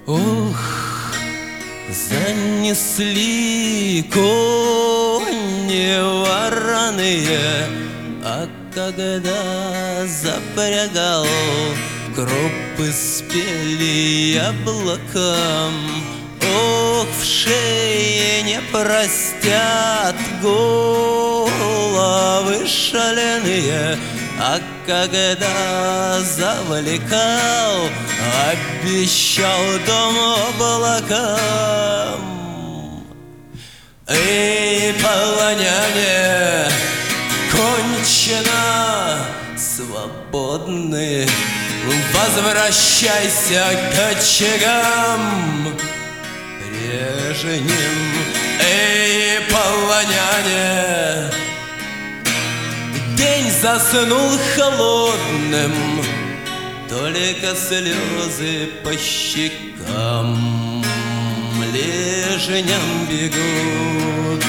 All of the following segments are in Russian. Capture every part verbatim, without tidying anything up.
Ох, занесли кони вороные, а когда запрягал, крупы спели яблоком. Ох, в шее не простят головы шаленые, а когда завлекал, обещал дом облакам. Эй, полоняне, кончено, свободны, возвращайся к очагам прежним. Эй, полоняне, день заснул холодным, только слезы по щекам лежням бегут,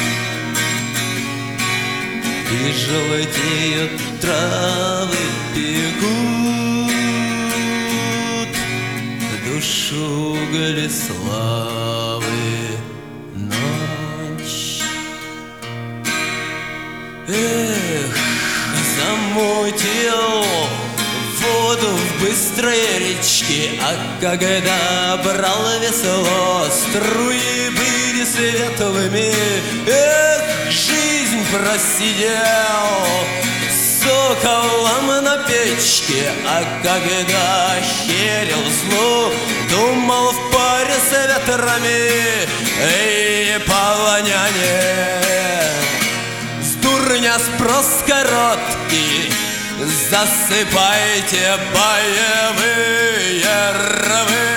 и желтеют травы, бегут душу угли славы ночь. Эх, замутил воду в быстрой речке, а когда брал весло, струи были светлыми. Эх, жизнь просидел соколом на печке, а когда херил злу, думал в паре с ветрами. Эй, полоняне, дурня спрос короткий, засыпайте боевые рвы.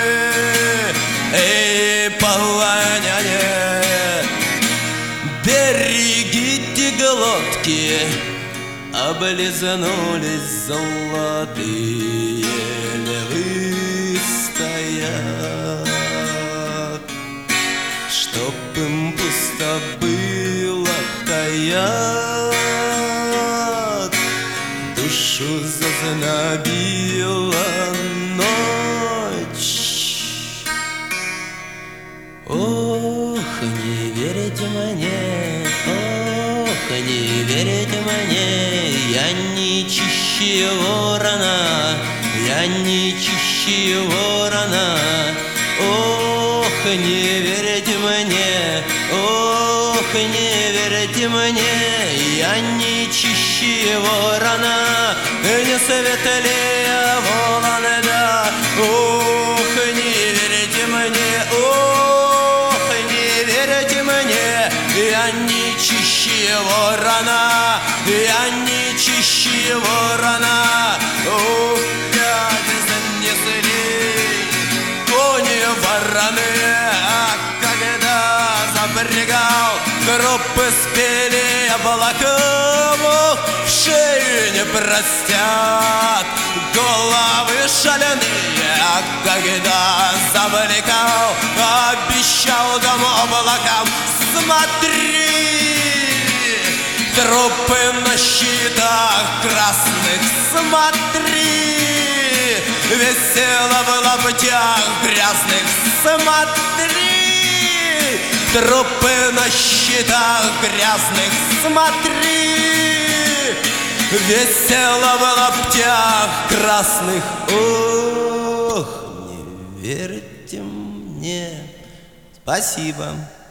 Эй, полоняне, берегите глотки, облизнулись золотые львы стоят, чтоб им пусто было таят. Душу зазнобила ночь. Ох, не верите мне, ох, не верите мне, я не чище ворона, я не чище ворона. Ох, не верите мне, ох, не верите мне, я не чище ворона, не светлее ворона, да. Ох, не верите мне, ох, не верите мне, я не чище ворона, я не чище ворона. Ох, дядя, занесли кони вороные, а когда запрягал, крупы спели облаком. Ох, в шею не простят головы шаленые, а когда завлекал, обещал дом облакам. Смотри, трупы на щитах красных, смотри, весело в лаптях грязных, смотри, трупы на щитах грязных, смотри, весело в лаптях красных. Ох, не верьте мне. Спасибо.